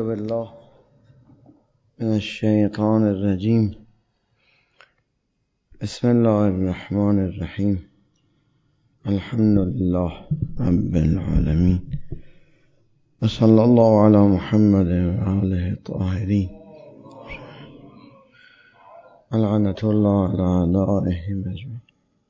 بالله من الشیطان الرجیم. بسم الله الرحمن الرحیم. الحمد لله رب العالمین و صلی الله علی محمد و آله الطاهرین. لعنة الله علی اعدائهم اجمعین.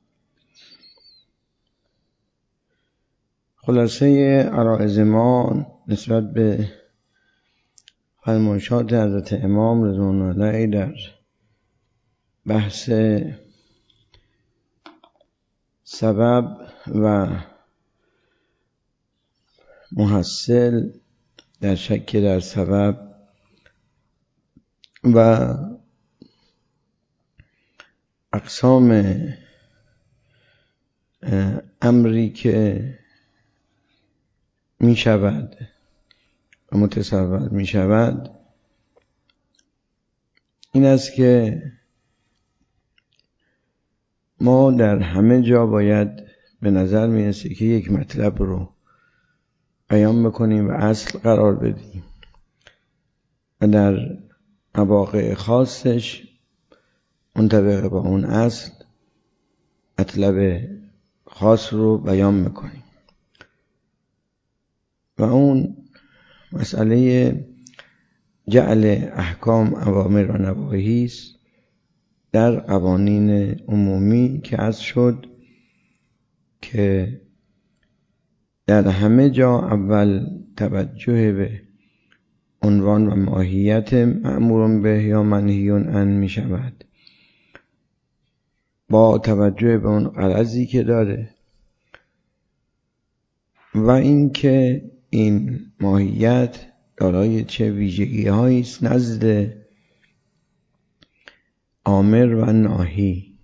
خلاصه عرایض ما نسبت به فرمایشات حضرت امام رضوان الله در بحث سبب و محصل در شک در سبب و اقسام امری که می شود و متصور می شود این است که ما در همه جا باید به نظر می رسه که یک مطلب رو بیان بکنیم و اصل قرار بدیم و در مواقع خاصش منطبق با اون اصل مطلب خاص رو بیان میکنیم و اون مسئله جعل احکام اوامر و نواهی است در قوانین عمومی که عرض شد که در همه جا اول توجه به عنوان و ماهیت مأمور به یا منهی عنه می شود با توجه به اون غرضی که داره و اینکه این ماهیت دارای چه ویژگی هایی است نزد آمر و ناهی.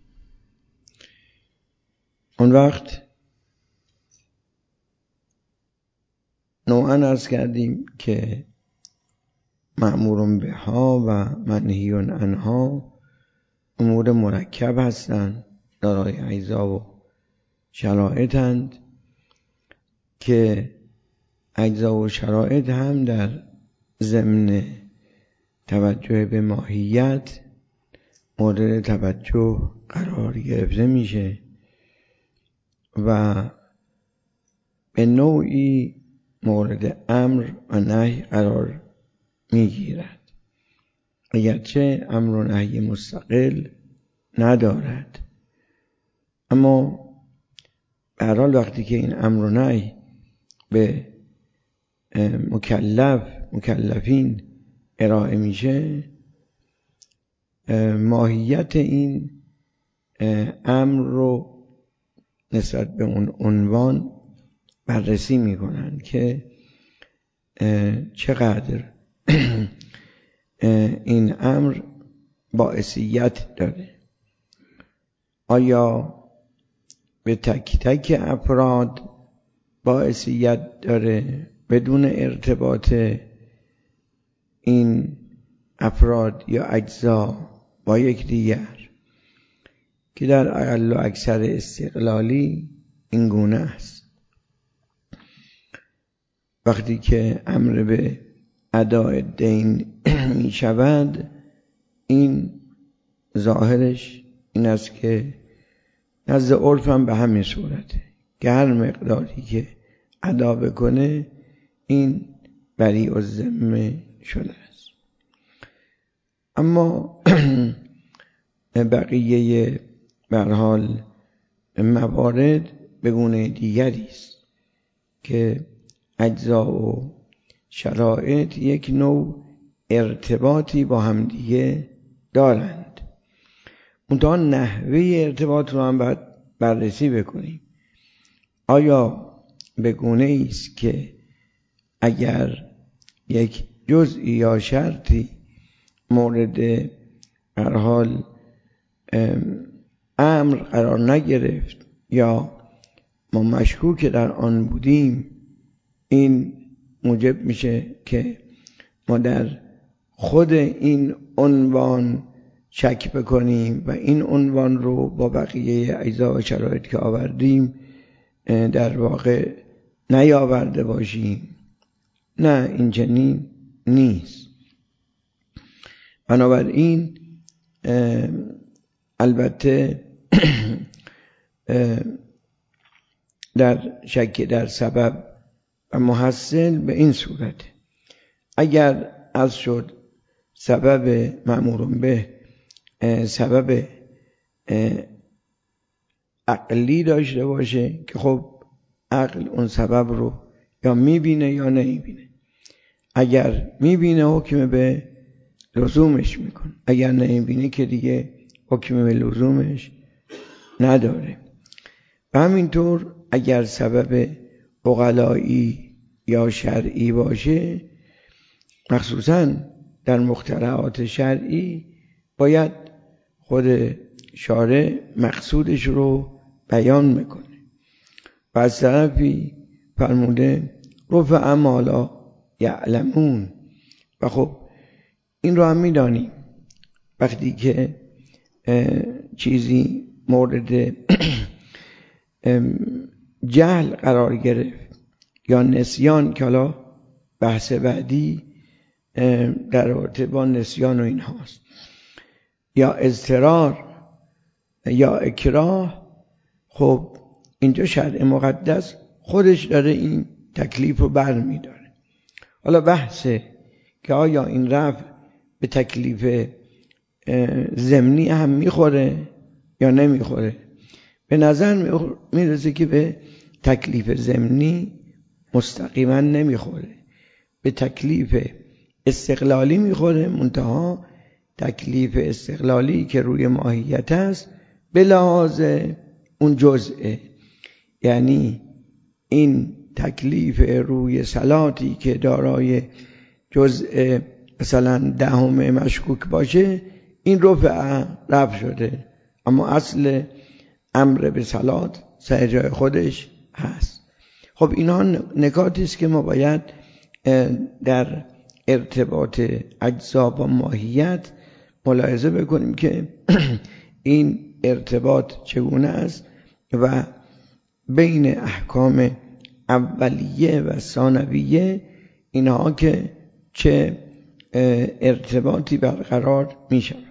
اون وقت نوعا عرض کردیم که مأمور بها و منهی عنها امور مرکب هستند، دارای اجزا و شرایطند که اجزا و شرایط هم در ضمن توجه به ماهیت مورد توجه قرار گرفته میشه و به نوعی مورد امر و نهی قرار میگیرد، اگرچه امر و نهی مستقل ندارد، اما به هر حال وقتی که این امر و نهی به مکلفین ارائه میشه ماهیت این امر رو نسبت به اون عنوان بررسی میکنن که چقدر این امر باعثیت داره، آیا به تک تک افراد باعثیت داره بدون ارتباط این افراد یا اجزا با یکدیگر که در اقل و اکثر استقلالی این گونه است. وقتی که امر به اداء دین می شود این ظاهرش این است که نزد عرف هم به همین صورته که هر مقداری که ادا بکنه این بریء الذمه شده است. اما بقیه به هر حال موارد به گونه دیگری است که اجزا و شرایط یک نوع ارتباطی با همدیگه دارند، منتها نحوه ارتباط رو هم باید بررسی بکنیم. آیا به گونه است که اگر یک جزئی یا شرطی مورد هر حال امر قرار نگرفت یا ما مشکوک در آن بودیم، این موجب میشه که ما در خود این عنوان شک بکنیم و این عنوان رو با بقیه اجزا و شرایط که آوردیم در واقع نیاورده باشیم. نه، این چنین نیست. بنابراین البته در شک در سبب و محصل به این صورت، اگر از شد سبب مأمور به سبب عقلی داشته باشه که خب عقل اون سبب رو یا میبینه یا نمیبینه. اگر میبینه حکم به لزومش میکنه، اگر نمیبینه که دیگه حکم به لزومش نداره. و همینطور اگر سبب عقلایی یا شرعی باشه، مخصوصا در مخترعات شرعی، باید خود شارع مقصودش رو بیان میکنه. و از طرفی فرموده رفع ما لا یعلمون. و خب این رو هم میدانیم وقتی که چیزی مورد جهل قرار گرفت یا نسیان، که حالا بحث بعدی در رابطه با نسیان و این هاست، یا اضطرار یا اکراه، خب اینجا شرع مقدس خودش داره این تکلیف رو بر میداره. حالا بحثه که آیا این رفع به تکلیف ضمنی هم میخوره یا نمیخوره. به نظر میرسه که به تکلیف ضمنی مستقیما نمیخوره، به تکلیف استقلالی میخوره. منتها تکلیف استقلالی که روی ماهیت است به لحاظ اون جزئه، یعنی این تکلیف روی صلاتی که دارای جزء مثلا 10 مشکوک باشه، این رفع شده، اما اصل امر به صلات سر جای خودش هست. خب اینها نکاتی است که ما باید در ارتباط اجزا با ماهیت ملاحظه بکنیم که این ارتباط چگونه است و بین احکام اولیه و ثانویه اینها که چه ارتباطی برقرار می شود.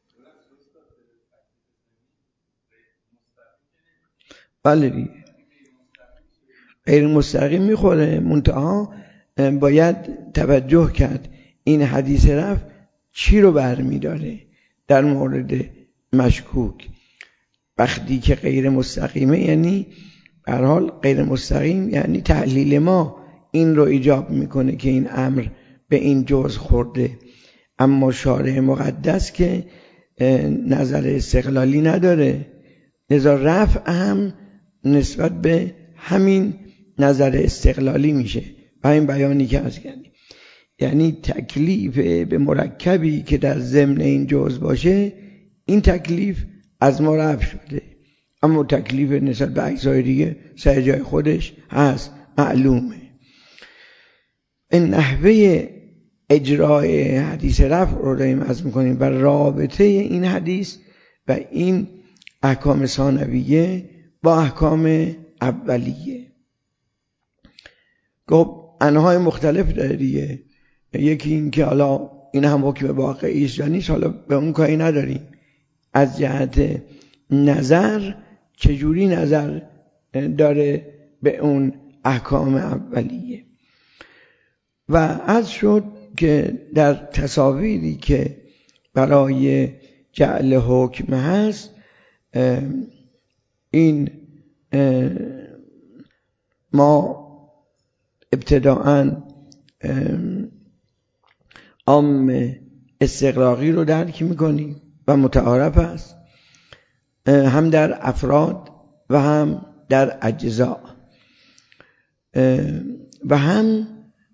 بله دیگه غیر مستقیم میخوره. منتها باید توجه کرد این حدیث رفع چی رو برمی داره در مورد مشکوک. وقتی که غیر مستقیمه، یعنی به هر حال غیر مستقیم، یعنی تحلیل ما این رو ایجاب میکنه که این امر به این جزء خورده. اما شارع مقدس که نظر استقلالی نداره، لذا رفع هم نسبت به همین نظر استقلالی میشه. و این بیانی که از کردیم، یعنی تکلیف به مرکبی که در ضمن این جزء باشه، این تکلیف از ما رفع شده، اما تکلیف نسبت به اجزای دیگه سر جای خودش هست، معلومه. این نحوه اجرای حدیث رفع رو داریم عرض می‌کنیم و رابطه این حدیث و این احکام ثانویه با احکام اولیه. خب انواع مختلف داره دیگه. یکی این که حالا این هم حکم واقعی است یا نیست، حالا به اون کاری نداریم. از جهت نظر چجوری نظر داره به اون احکام اولیه. و از شد که در تصاویری که برای جعل حکم هست، این ما ابتداءً عام استغراقی رو درک میکنیم و متعارف است، هم در افراد و هم در اجزا، و هم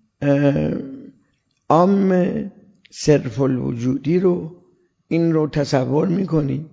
عام صرف الوجودی رو این رو تصور میکنیم،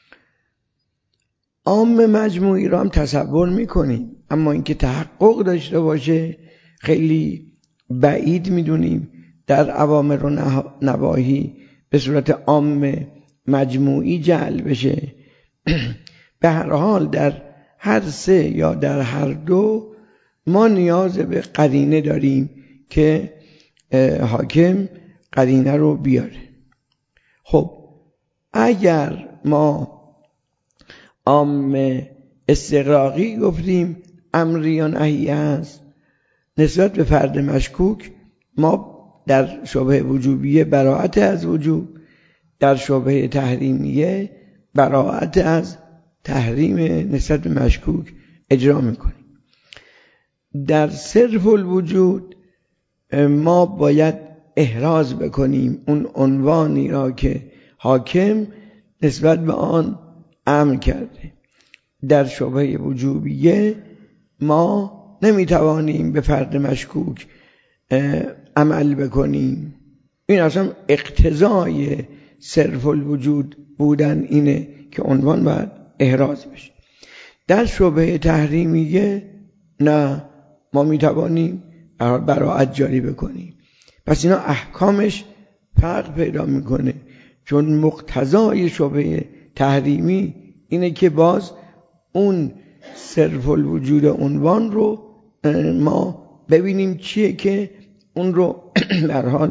عام مجموعی رو هم تصور میکنیم، اما اینکه تحقق داشته باشه خیلی بعید میدونیم در اوامر و نواهی به صورت عام مجموعی جعل بشه. به هر حال در هر سه یا در هر دو ما نیاز به قرینه داریم که حاکم قرینه رو بیاره. خب اگر ما عام استغراقی گفتیم امری یا نهی است نسبت به فرد مشکوک، ما در شبهه وجوبیه براءت از وجوب، در شبهه تحریمیه براءت از تحریم نسبت به مشکوک اجرا میکنیم. در صرف الوجود ما باید احراز بکنیم اون عنوانی را که حاکم نسبت به آن امر کرده. در شبهه وجوبیه ما نمیتوانیم به فرد مشکوک عمل بکنیم. این اصلا اقتضای صرف الوجود بودن اینه که عنوان باید احراز بشه. در شبهه تحریمیه نه، ما میتوانیم براءت جاری بکنیم. پس اینا احکامش فرق پیدا میکنه، چون مقتضای شبهه تحریمی اینه که باز اون صرف الوجود عنوان رو ما ببینیم چیه که اون رو در حال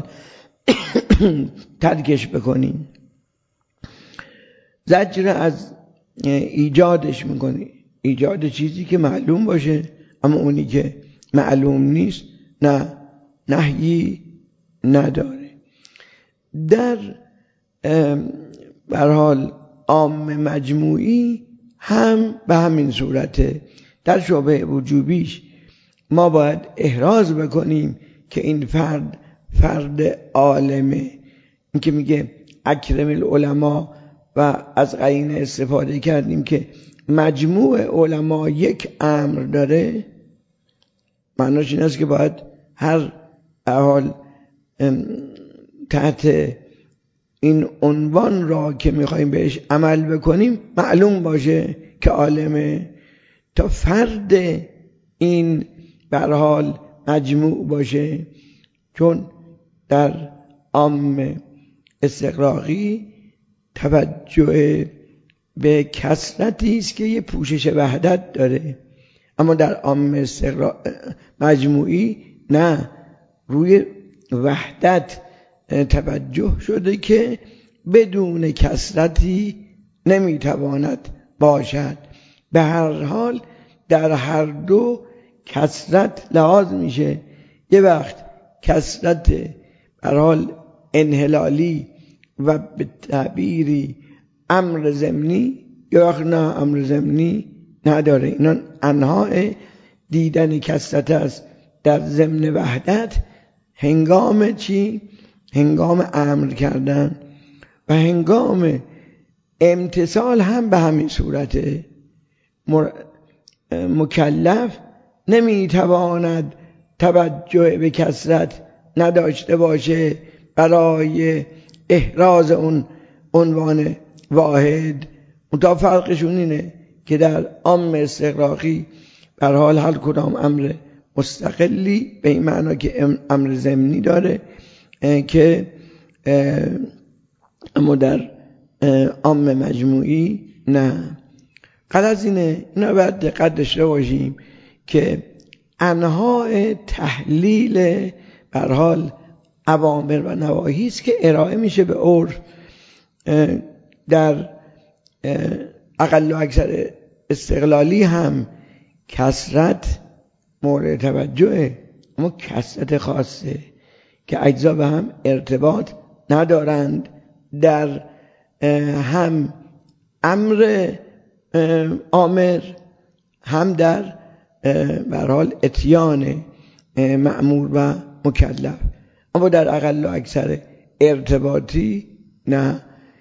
ترکش بکنیم. زجر از ایجادش میکنه، ایجاد چیزی که معلوم باشه، اما اونی که معلوم نیست نه، نهی نداره. در حال عام مجموعی هم به همین صورته. در شبهه وجوبیش ما باید احراز بکنیم که این فرد عالمه. این که میگه اکرم العلماء و از قرینه استفاده کردیم که مجموع علما یک امر داره، معناش این است که باید هر حال تحت این عنوان را که میخوایم بهش عمل بکنیم معلوم باشه که عالمه، تا فرد این به هر حال مجموع باشه. چون در عام استغراقی توجه به کثرتی است که یه پوشش وحدت داره، اما در عام مجموعی نه، روی وحدت توجه شده که بدون کثرتی نمیتواند باشد. به هر حال در هر دو کثرت لحاظ میشه. یه وقت کثرت به هر حال انحلالی و به تعبیری امر ضمنی، یا وقت نه امر ضمنی نداره. اینا انواع دیدن کثرت است در ضمن وحدت. هنگام چی؟ هنگام امر کردن و هنگام امتثال هم به همین صورته. مکلف نمیتواند توجه به کثرت نداشته باشه برای احراز اون عنوان واحد. منتها فرقشون اینه که در عام استغراقی به هر حال هر کدام امر مستقلی به این معنا که امر ضمنی داره که اما در عام مجموعی نه. غرض اینه، اینا باید دقت داشته باشیم که انواع تحلیل به هر حال اوامر و نواهی است که ارائه میشه به عرف. در اقل و اکثر استقلالی هم کثرت مورد توجهه، اما کثرت خاصه که اجزا به هم ارتباط ندارند. در هم امر آمر هم در به هر حال اتیان مأمور و مکلف، اما در اقل و اکثر ارتباطی نه،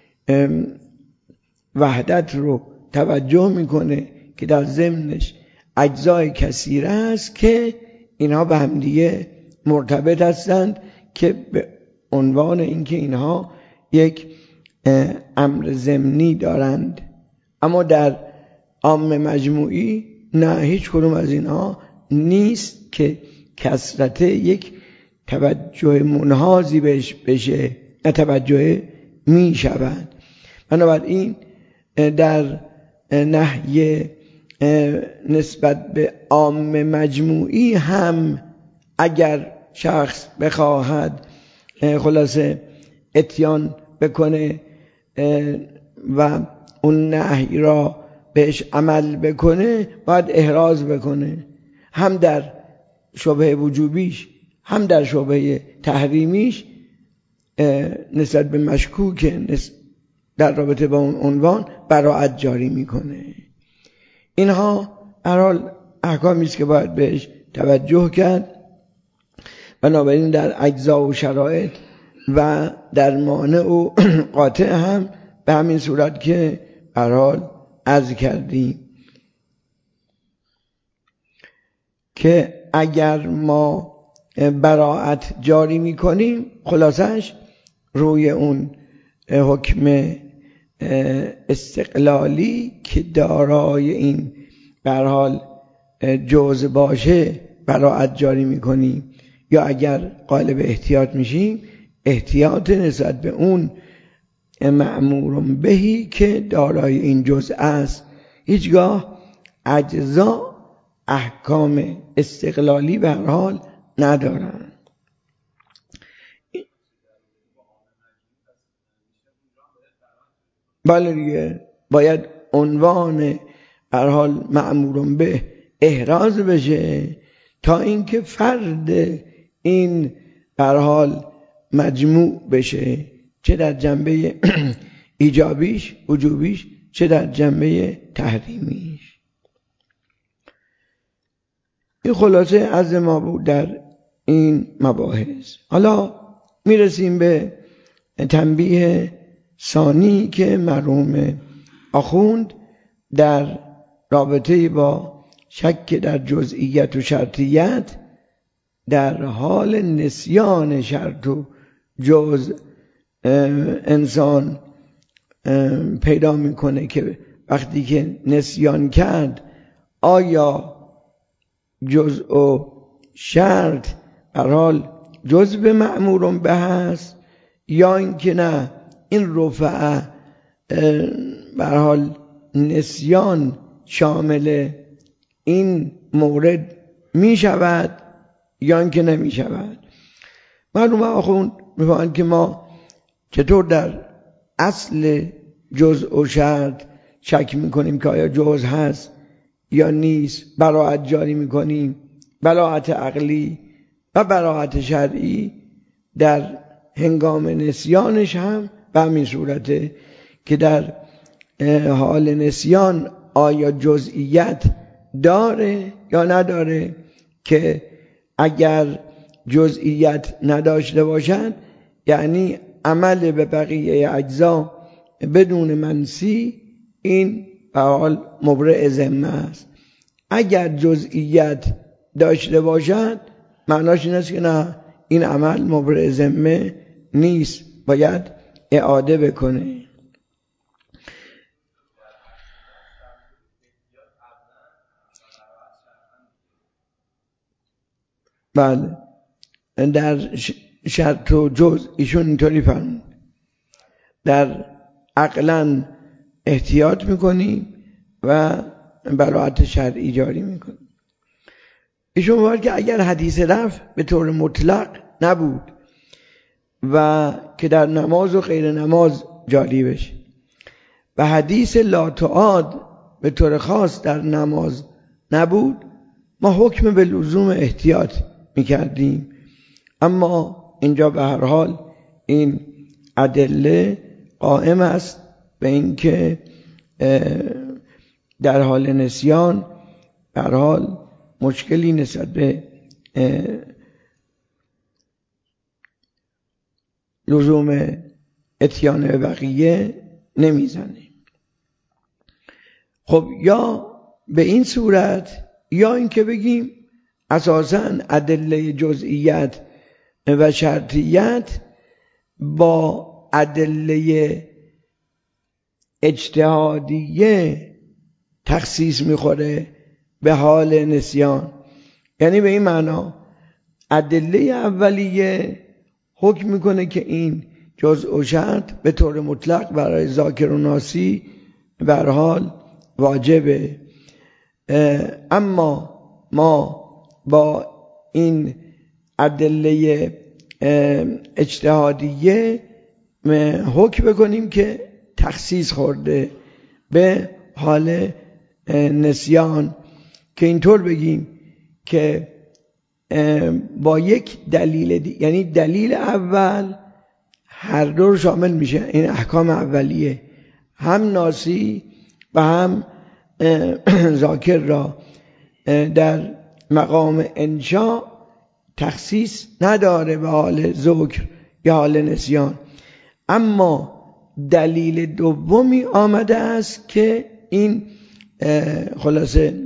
وحدت رو توجه میکنه که در ضمنش اجزای کثیره است که اینها به هم دیگه مرتبط هستند، که به عنوان اینکه اینها یک امر ضمنی دارند. اما در عام مجموعی نه، هیچ کدوم از اینها نیست که کثرت یک توجه منحازی بهش بشه، نه توجه می شود. بنابراین در نهی نسبت به عام مجموعی هم اگر شخص بخواهد خلاصه اتیان بکنه و اون نهی را بهش عمل بکنه، باید احراز بکنه، هم در شبهه وجوبیش هم در شبهه تحریمیش نسبت به مشکوک در رابطه با اون عنوان براءت جاری میکنه. اینها هر حال احکامی است که باید بهش توجه کرد. بنابراین در اجزا و شرایط و در مانع و قاطع هم به همین صورت که هر حال عرض کردیم که اگر ما براءت جاری میکنیم، خلاصش روی اون حکم استقلالی که دارای این به هر حال جزء باشه براءت جاری میکنیم، یا اگر قائل به احتیاط میشیم، احتیاط نسبت به اون مأمور بهی که دارای این جزء است. هیچگاه اجزا احکام استقلالی به هر حال ندارن. بله دیگه، باید عنوان به هر حال مأمور به احراز بشه تا اینکه فرد این به هر حال مجموع بشه، چه در جنبه ایجابیش وجوبیش، چه در جنبه تحریمیش. این خلاصه از ما بود در این مباحث. حالا میرسیم به تنبیه ثانی که مرحوم آخوند در رابطه با شک در جزئیت و شرطیت در حال نسیان شرط و جزء انسان پیدا میکنه که وقتی که نسیان کرد آیا جزء و شرط در حال جزء مأمور به هست یا اینکه نه این رفع به هر حال نسیان شامل این مورد می شود یا اینکه نمی شود. معلومه آخوند می‌فرمایند که ما چطور در اصل جزء و شرط شک میکنیم که آیا جزء هست یا نیست، براءت جاری میکنیم، براءت عقلی و براءت شرعی در هنگام نسیانش هم به همین صورته که در حال نسیان آیا جزئیت داره یا نداره، که اگر جزئیت نداشته باشد یعنی عمل به بقیه اجزا بدون منسی، این به حال مبرئ ذمه است. اگر جزئیت داشته باشد معناش این است که نه، این عمل مبرئ ذمه نیست، باید اعاده بکنه. بله، در شرط و جزء ایشون اینطوری فرمود، در عقلا احتیاط میکنیم و براءت شرعی جاری میکنیم. ایشون میگه که اگر حدیث رفع به طور مطلق نبود و که در نماز و غیر نماز جاری بشه و حدیث لا تعاد به طور خاص در نماز نبود، ما حکم به لزوم احتیاط میکردیم. اما اینجا به هر حال این ادله قائم است به اینکه در حال نسیان به هر حال مشکلی نسبت به لزوم اتیان بقیه نمیزنه. خب یا به این صورت، یا اینکه بگیم اساساً ادله جزئیت و شرطیت با ادله اجتهادیه تخصیص میخوره به حال نسیان. یعنی به این معنا ادله اولیه حکم میکنه که این جزء و شرط به طور مطلق برای ذاکر و ناسی به هر حال واجبه، اما ما با این ادله اجتهادیه حکم بکنیم که تخصیص خورده به حال نسیان، که اینطور بگیم که با یک دلیل یعنی دلیل اول هر دو رو شامل میشه، این احکام اولیه، هم ناسی و هم ذاکر را در مقام انشا تخصیص نداره به حال ذکر یا حال نسیان. اما دلیل دومی آمده است که این خلاصه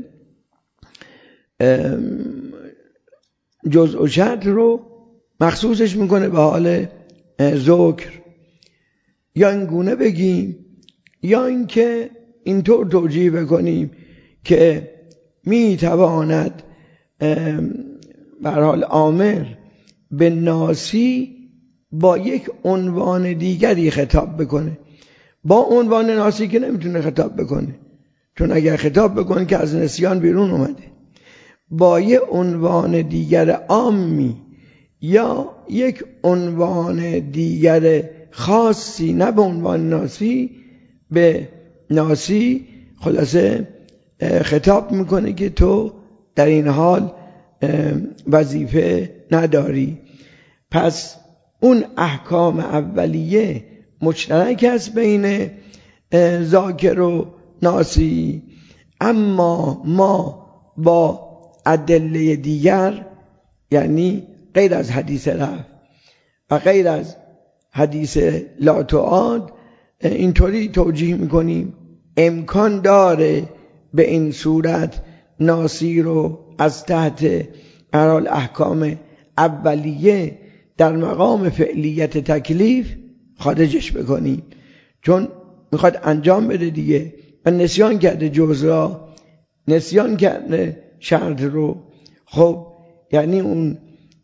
جزء و شرط رو مخصوصش میکنه به حال ذکر. یا این گونه بگیم یا اینکه اینطور توجیه بکنیم که میتواند به هر حال آمر به ناسی با یک عنوان دیگری خطاب بکنه. با عنوان ناسی که نمیتونه خطاب بکنه، چون اگر خطاب بکنه که از نسیان بیرون اومده. با یک عنوان دیگر عامی یا یک عنوان دیگر خاصی، نه به عنوان ناسی، به ناسی خلاصه خطاب میکنه که تو در این حال وظیفه نداری. پس اون احکام اولیه مشترک است بین ذاکر و ناسی، اما ما با ادله دیگر، یعنی غیر از حدیث رفع و غیر از حدیث لا تعاد، اینطوری توجیه میکنیم امکان داره به این صورت ناسی رو از تحت قرار احکام اولیه در مقام فعلیت تکلیف خارجش بکنیم، چون میخواد انجام بده دیگه و نسیان کرده جزء، نسیان کرده شرط رو. خب یعنی اون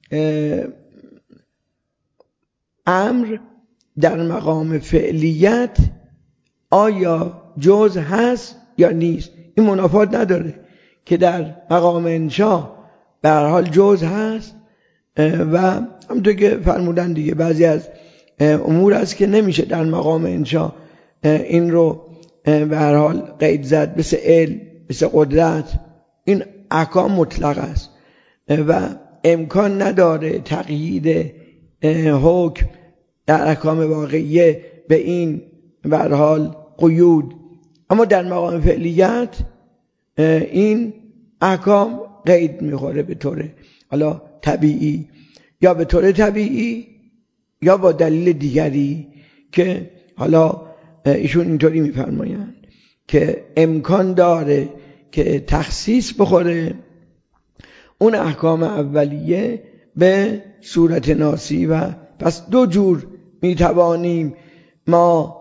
امر در مقام فعلیت آیا جزء هست یا نیست؟ این منافات نداره که در مقام انشا به هر حال جزء هست و همونطور که فرمودن دیگه بعضی از امور است که نمیشه در مقام انشا این رو به هر حال قید زد، مثل علم، مثل قدرت. این احکام مطلق است و امکان نداره تقیید حکم در احکام واقعیه به این به هر حال قیود. اما در مقام فعلیت این احکام قید میخوره به طور حالا طبیعی، یا به طور طبیعی یا با دلیل دیگری که حالا ایشون اینطوری میفرمایند که امکان داره که تخصیص بخوره اون احکام اولیه به صورت ناسی. و پس دو جور میتوانیم ما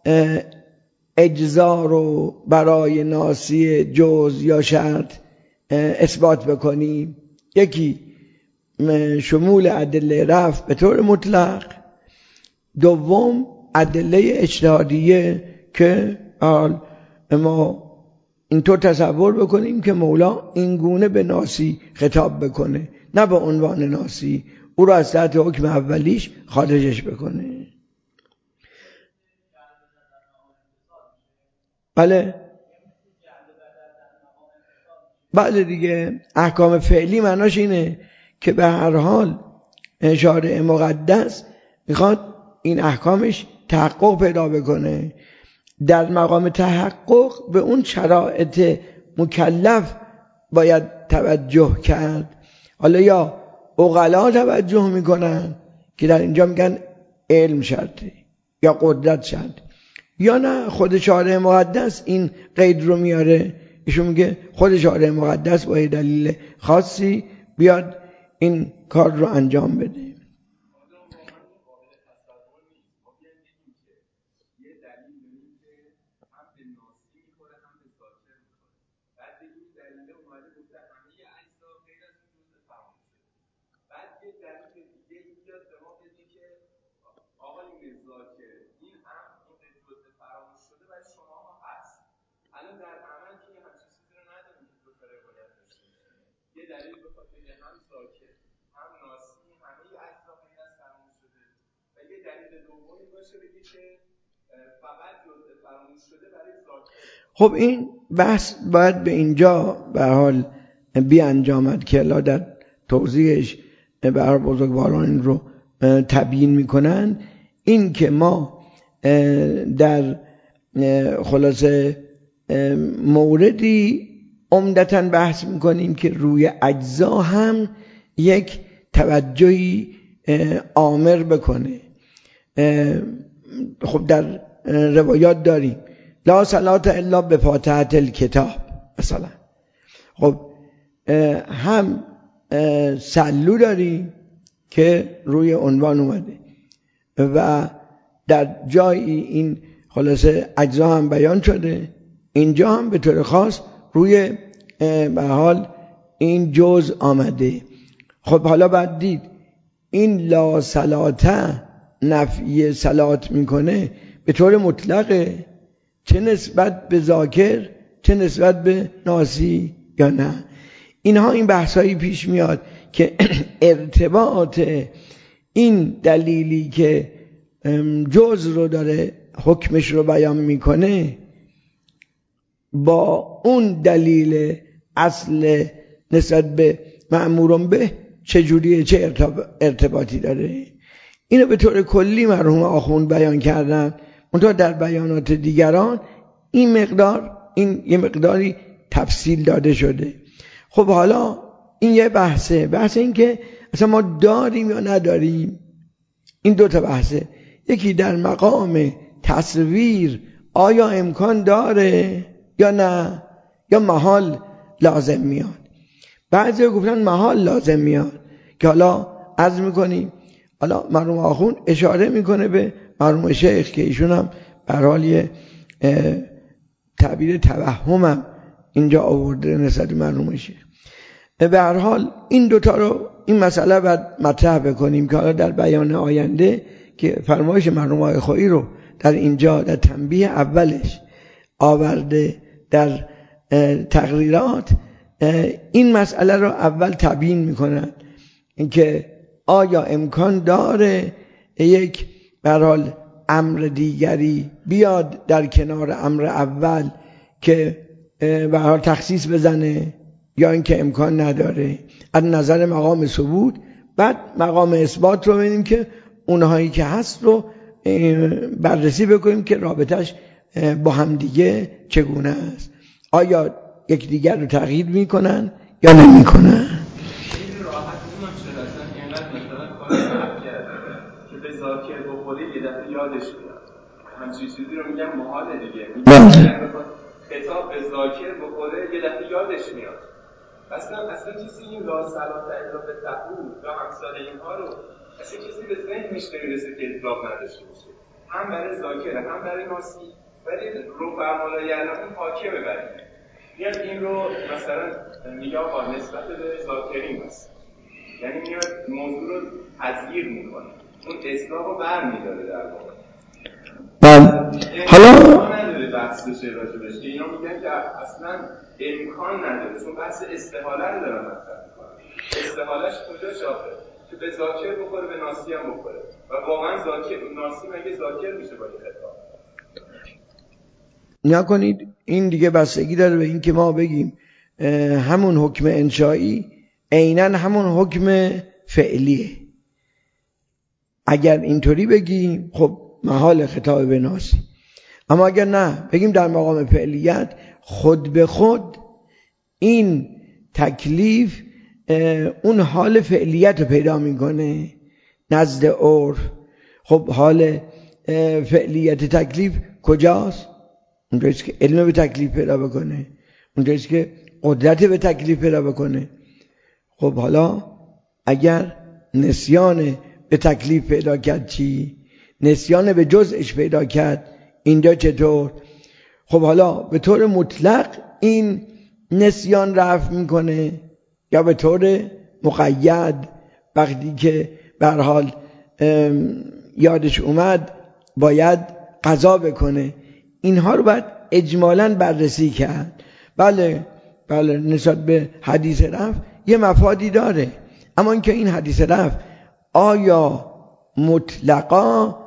اجزا رو برای ناسی جزء یا شرط اثبات بکنیم. یکی شمول ادله رفع به طور مطلق، دوم ادله اجتهادیه که ما اینطور تصور بکنیم که مولا این گونه به ناسی خطاب بکنه، نه به عنوان ناسی، او رو از تحت حکم اولیش خارجش بکنه. بله دیگه، احکام فعلی معناش اینه که به هر حال شارع مقدس میخواد این احکامش تحقق پیدا بکنه. در مقام تحقق به اون شرایط مکلف باید توجه کرد. حالا یا عقلا توجه میکنن که در اینجا میگن علم شرطه یا قدرت شرط، یا نه خود شارع مقدس این قید رو میاره. ایشون میگه خود شارع مقدس با دلیل خاصی بیاد این کار رو انجام بده. دومی باشه بگی که فقط جزء فراموش شده برای ذاکر. خب این بحث باید به اینجا به حال بیانجامد که الله در توضیحش به هر بزرگواران این رو تبیین میکنن. این که ما در خلاصه موردی عمدتاً بحث میکنیم که روی اجزا هم یک توجهی آمر بکنه. خب در روایات داریم لا صلاة الا بفاتحة الکتاب مثلا. خب هم سلو داریم که روی عنوان اومده و در جایی این خلاصه اجزا هم بیان شده، اینجا هم به طور خاص روی به حال این جزء آمده. خب حالا بعد دید این لا صلاة نفی صلات میکنه به طور مطلقه، چه نسبت به ذاکر چه نسبت به ناسی یا نه. اینها این بحثایی پیش میاد که ارتباط این دلیلی که جزء رو داره حکمش رو بیان میکنه با اون دلیل اصل نسبت به مأمورون به چجوریه، چه ارتباطی داره. اینو به طور کلی مرحوم آخوند بیان کردن، منتها در بیانات دیگران این یه مقداری تفصیل داده شده. خب حالا این یه بحثه، بحث این که اصلا ما داریم یا نداریم. این دو تا بحثه. یکی در مقام تصویر آیا امکان داره یا نه، یا محال لازم میاد. بعضی گفتن محال لازم میاد که حالا عرض میکنیم. حالا مرحوم آخوند اشاره میکنه به مرحوم شیخ که ایشون هم به هر حال یه تعبیر توهمم اینجا آورده نسبت مرحوم شیخ. به هر حال این دوتا رو این مسئله باید مطرح بکنیم که حالا در بیان آینده که فرمایش مرحوم آقای خویی رو در اینجا در تنبیه اولش آورده در تقریرات، این مسئله رو اول تبیین میکنن که آیا امکان داره یک به هر حال امر دیگری بیاد در کنار امر اول که به هر حال تخصیص بزنه، یا اینکه امکان نداره. از نظر مقام ثبوت بعد مقام اثبات رو ببینیم که اونهایی که هست رو بررسی بکنیم که رابطش با هم دیگه چگونه است، آیا یک دیگر رو تغییر میکنن یا نمیکنن. که به ذاکر بخوره یه دفعه یادش میاد، همچین چیزی رو میگم محاله دیگه. خطاب به ذاکر بخوره یه دفعه یادش میاد. اصلا چیزی این لا صلاة الا بالتقوا و امثال اینها رو اصلا چیزی به ذهنش نمیرسه که اطلاق نداشته باشه، هم برای ذاکر هم برای ناسی. ولی رو فرمانای علم حاکمه برای میاد این رو مثلا میگه آقا نسبت به ذاکرین هست، یعنی میاد موضوع رو تذکیر میکنه، اون اصلاح رو برمیداره در واقع. حالا نداره بحث بشه راجبش که اینا میگن که اصلا امکان نداره، چون بحث استحاله رو دارن مطرح میکنن. استحالهش کجا شاخه؟ که به ذاکر بخوره به ناسی هم بخوره، و واقعا ناسی مگه ذاکر میشه با این خطاب؟ نکنید این دیگه بستگی داره به این که ما بگیم همون حکم انشایی عیناً همون حکم فعلیه. اگر اینطوری بگیم خب محال خطاب به ناسی، اما اگر نه بگیم در مقام فعلیت خود به خود این تکلیف اون حال فعلیت رو پیدا میکنه نزد عرف. خب حال فعلیت تکلیف کجاست؟ اونجاییست که علم به تکلیف پیدا بکنه، اونجاییست که قدرت به تکلیف پیدا بکنه. خب حالا اگر نسیان به تکلیف پیدا کرد چی؟ نسیان به جزءش پیدا کرد، اینجا چطور؟ خب حالا به طور مطلق این نسیان رفع میکنه یا به طور مقید وقتی که به هر حال یادش اومد باید قضا بکنه؟ اینها رو باید اجمالاً بررسی کرد. بله نسبت به حدیث رفع یه مفادی داره، اما اینکه این حدیث رفع آیا مطلقا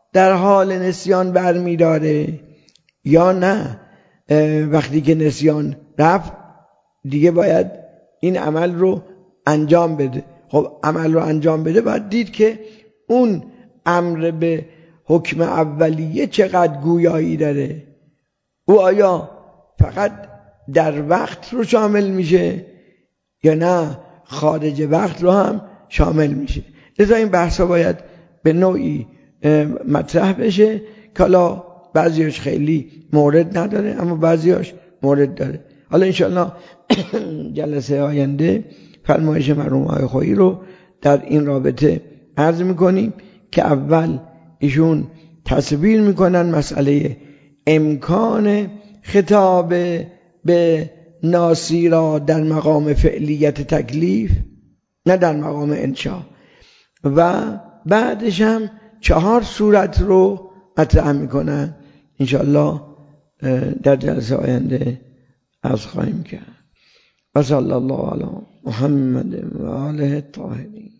در حال نسیان برمیداره یا نه وقتی که نسیان رفت دیگه باید این عمل رو انجام بده. خب عمل رو انجام بده باید دید که اون امر به حکم اولیه چقدر گویایی داره. او آیا فقط در وقت رو شامل میشه یا نه خارج وقت رو هم شامل میشه. لذا این بحثا باید به نوعی مطرح بشه که حالا بعضیاش خیلی مورد نداره اما بعضیاش مورد داره. حالا انشاءالله جلسه آینده فرمایش مرحوم آقای خویی رو در این رابطه عرض میکنیم که اول ایشون تصویر میکنن مسئله امکان خطاب به ناسی را در مقام فعلیت تکلیف نه در مقام انشاء، و بعدش هم 4 صورت رو مطرح میکنن. انشاءالله در جلسه آینده عرض خواهیم کرد. و صلی الله علی محمد و آله الطاهرین.